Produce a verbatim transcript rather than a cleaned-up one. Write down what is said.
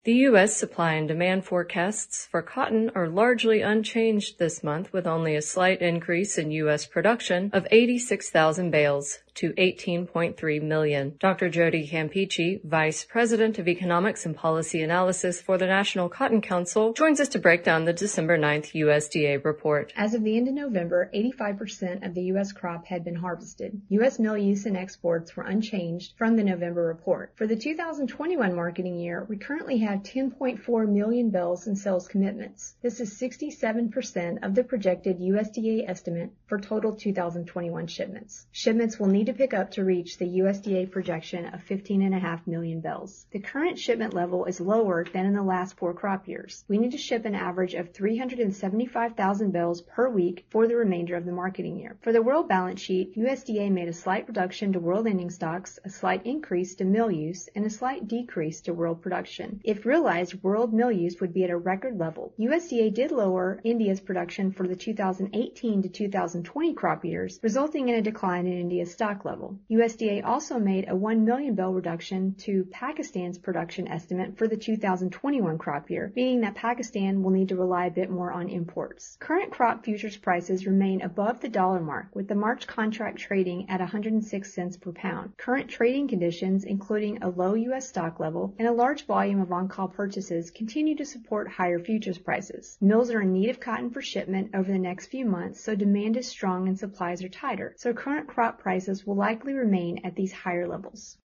The U S supply and demand forecasts for cotton are largely unchanged this month, with only a slight increase in U S production of eighty-six thousand bales to eighteen point three million. Doctor Jody Campeachy, Vice President of Economics and Policy Analysis for the National Cotton Council, joins us to break down the December ninth U S D A report. As of the end of November, eighty-five percent of the U S crop had been harvested. U S mill use and exports were unchanged from the November report. For the two thousand twenty-one marketing year, we currently have ten point four million bales in sales commitments. This is sixty-seven percent of the projected U S D A estimate for total two thousand twenty-one shipments. Shipments will need to pick up to reach the U S D A projection of fifteen point five million bales. The current shipment level is lower than in the last four crop years. We need to ship an average of three hundred seventy-five thousand bales per week for the remainder of the marketing year. For the world balance sheet, U S D A made a slight reduction to world ending stocks, a slight increase to mill use, and a slight decrease to world production. If realized, world mill use would be at a record level. U S D A did lower India's production for the two thousand eighteen to two thousand twenty crop years, resulting in a decline in India's stock level. U S D A also made a one million bale reduction to Pakistan's production estimate for the two thousand twenty-one crop year, meaning that Pakistan will need to rely a bit more on imports. Current crop futures prices remain above the dollar mark, with the March contract trading at one hundred six cents per pound. Current trading conditions, including a low U S stock level and a large volume of on-call purchases, continue to support higher futures prices. Mills are in need of cotton for shipment over the next few months, so demand is strong and supplies are tighter, so current crop prices will likely remain at these higher levels.